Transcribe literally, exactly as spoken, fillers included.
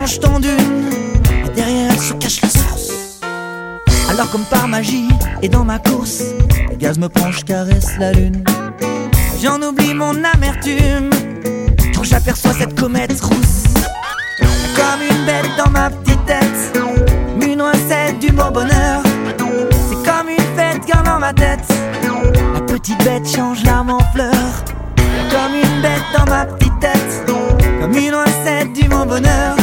branches tendue, et derrière elle se cache la source. Alors comme par magie, et dans ma course, le gaz me prend, je caresse la lune. J'en oublie mon amertume quand j'aperçois cette comète rousse. Comme une bête dans ma petite tête, une recette du beau bonheur. C'est comme une fête car dans ma tête, la petite bête change l'âme en fleurs. Comme une bête dans ma petite tête, comme une recette du bon bonheur.